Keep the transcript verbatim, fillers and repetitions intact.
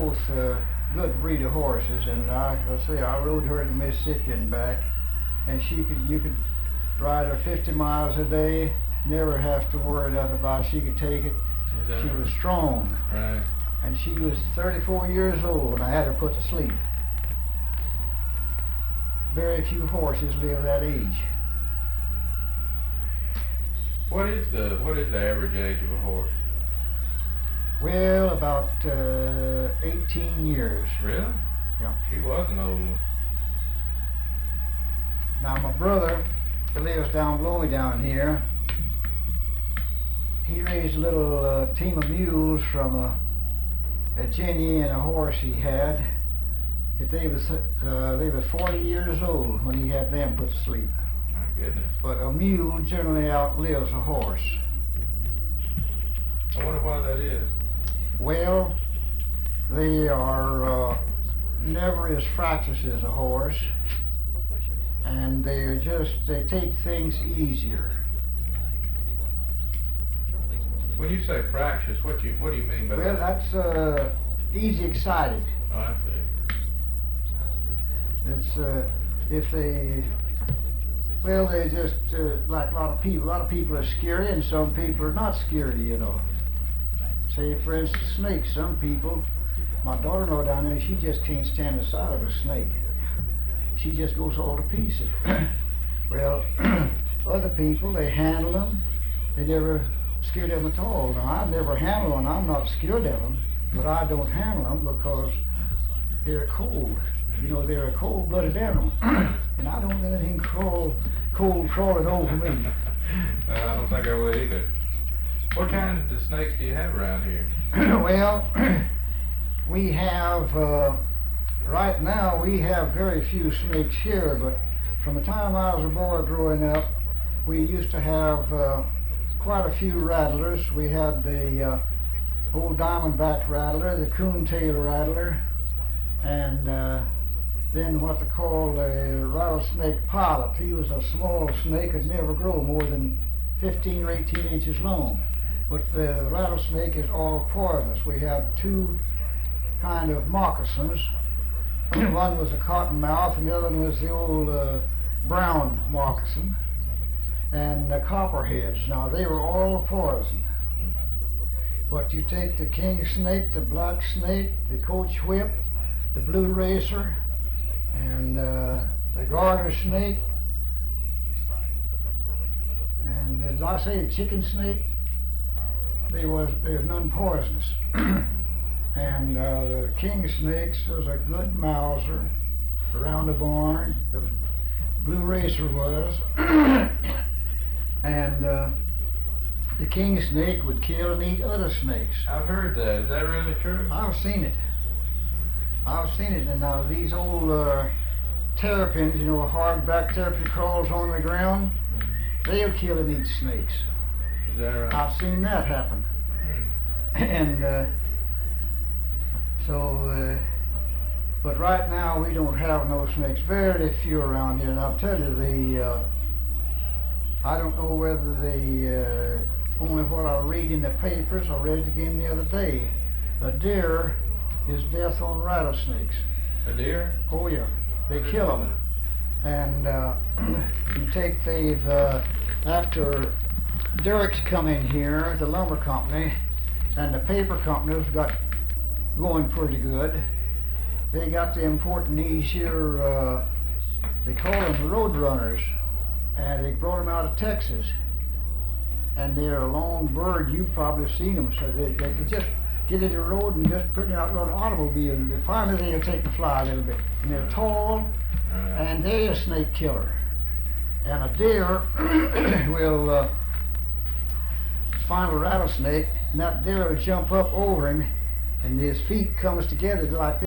both uh, good breed of horses, and like I say, I rode her to Mississippi and back, and she could, you could ride her fifty miles a day, never have to worry nothing about it. She could take it. Is that She right? was strong, Right. and she was thirty-four years old when I had her put to sleep. Very few horses live that age. What is the what is the average age of a horse? Well, about uh, eighteen years. Really? Yeah. She was an old one. Now my brother, who lives down below me down here, he raised a little uh, team of mules from a, a Jenny and a horse he had. That they was uh, they was forty years old when he had them put to sleep. My goodness. But a mule generally outlives a horse. I wonder why that is. Well, they are uh, never as fractious as a horse, and they just they take things easier. When you say fractious, what you what do you mean by Well, that? that's uh, easy excited. Oh, I see. It's uh, if they, well, they just uh, like a lot of people. A lot of people are scary, and some people are not scary. You know. Say, for instance, snakes. Some people, my daughter-in-law down there, she just can't stand the sight of a snake. She just goes all to pieces. Well, other people, they handle them. They never scared them at all. Now, I never handle them. I'm not scared of them, but I don't handle them because they're cold. You know, they're a cold-blooded animal, and I don't let anything crawl, cold crawling over me. uh, I don't think I would either. What kind of snakes do you have around here? Well, we have, uh, right now, we have very few snakes here, but from the time I was a boy growing up, we used to have uh, quite a few rattlers. We had the uh, old diamondback rattler, the coontail rattler, and uh, then what they call a rattlesnake pilot. He was a small snake that never grow more than fifteen or eighteen inches long. But the rattlesnake is all poisonous. We had two kind of moccasins. One was a cottonmouth, and the other one was the old uh, brown moccasin, and the copperheads. Now they were all poison. But you take the king snake, the black snake, the coach whip, the blue racer, and uh, the garter snake, and as I say, the chicken snake. They was there's none poisonous. And uh, the king snakes was a good mouser around the barn. The blue racer was, and uh, the king snake would kill and eat other snakes. I've heard that. Is that really true? I've seen it. I've seen it, and now these old uh, terrapins, you know, a hardback terrapin that crawls on the ground, they'll kill and eat snakes. Is that right? I've seen that happen. Hmm. And uh, so, uh, but right now we don't have no snakes. Very few around here. And I'll tell you, the uh, I don't know whether the uh, only what I read in the papers. I read it again the other day. A deer is death on rattlesnakes. A deer? Oh yeah, they kill them. And uh, you take they've uh, after Derrick's come in here, the lumber company, and the paper companies got going pretty good. They got to importing these here, uh, they call them road runners, and they brought them out of Texas. And they're a long bird, you've probably seen them, so they, they could just get in the road and just put it out run an automobile, and finally they'll take the fly a little bit. And they're tall, Right. and they're a snake killer. And a deer will uh, find a rattlesnake, and that deer will jump up over him, and his feet comes together like this.